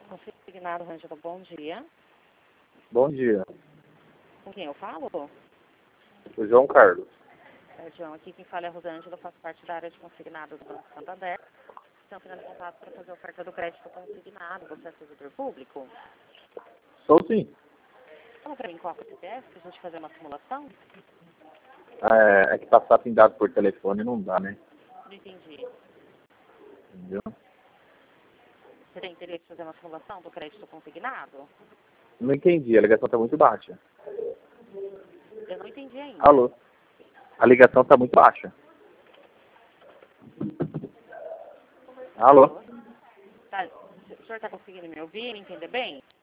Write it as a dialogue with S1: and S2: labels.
S1: Consignado, Rângela, bom dia.
S2: Bom dia.
S1: Com quem eu falo?
S2: O João Carlos.
S1: João, aqui quem fala é a Rosângela, faço parte da área de consignado do Banco Santander. Estamos entrando em contato para fazer a oferta do crédito consignado. Você é servidor público?
S2: Sou sim.
S1: Fala para mim qual é o CPF para a gente fazer uma simulação?
S2: É que passar pindado por telefone não dá, né?
S1: Não entendi.
S2: Entendeu?
S1: Você tem interesse em fazer uma simulação do crédito consignado?
S2: Não entendi, a ligação está muito baixa.
S1: Eu não entendi ainda.
S2: Alô? A ligação está muito baixa. Alô?
S1: Tá, o senhor está conseguindo me ouvir, me entender bem?